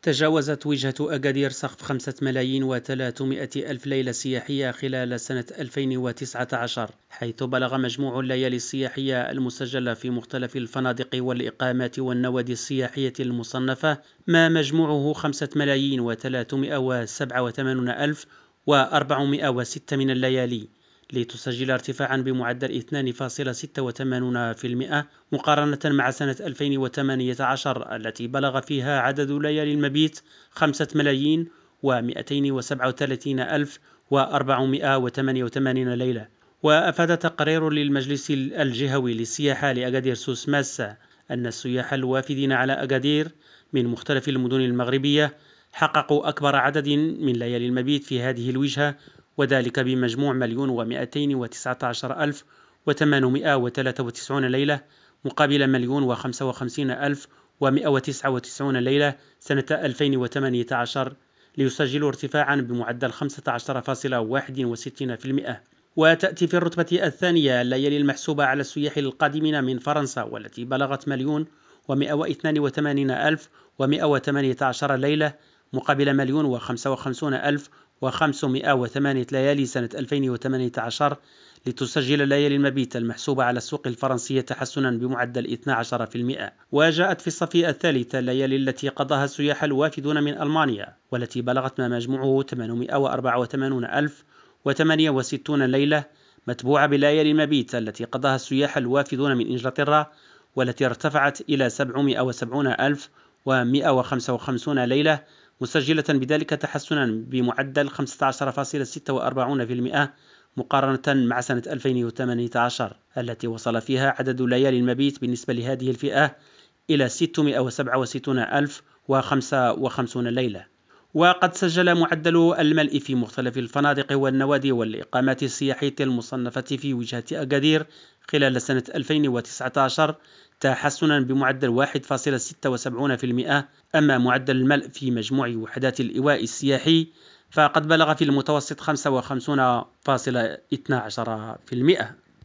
تجاوزت وجهة أكادير سقف 5,300,000 ليلة سياحية خلال سنة 2019، حيث بلغ مجموع الليالي السياحية المسجلة في مختلف الفنادق والإقامات والنوادي السياحية المصنفة ما مجموعه 5,387,406 من الليالي، لتسجل ارتفاعا بمعدل 2.86% مقارنة مع سنة 2018 التي بلغ فيها عدد ليالي المبيت 5,237,488 ليلة. وأفاد تقرير للمجلس الجهوي للسياحة لأكادير سوسماس أن السياح الوافدين على أكادير من مختلف المدن المغربية حققوا أكبر عدد من ليالي المبيت في هذه الوجهة، وذلك بمجموع 1,219,893 ليلة مقابل 1,055,199 ليلة سنة 2018، ليسجلوا ارتفاعا بمعدل 15.61%. وتأتي في الرتبة الثانية الليالي المحسوبة على السياح القادمين من فرنسا، والتي بلغت 1,182,118 ليلة مقابل 1,055,508 ليالي سنة 2018، لتسجل ليالي المبيت المحسوبة على السوق الفرنسية تحسنا بمعدل 12%. وجاءت في الصف الثالث الليالي التي قضاها السياح الوافدون من ألمانيا، والتي بلغت ما مجموعه 884,068 ليلة، متبوعة بليالي المبيت التي قضاها السياح الوافدون من إنجلترا، والتي ارتفعت إلى 770,155 ليلة، مسجلة بذلك تحسنا بمعدل 15.46% مقارنة مع سنة 2018 التي وصل فيها عدد ليالي المبيت بالنسبة لهذه الفئة إلى 667,055 ليلة. وقد سجل معدل الملء في مختلف الفنادق والنوادي والإقامات السياحية المصنفة في وجهة أكادير خلال سنة 2019 تحسنا بمعدل 1.76%. أما معدل الملء في مجموع وحدات الإيواء السياحي فقد بلغ في المتوسط 55.12%.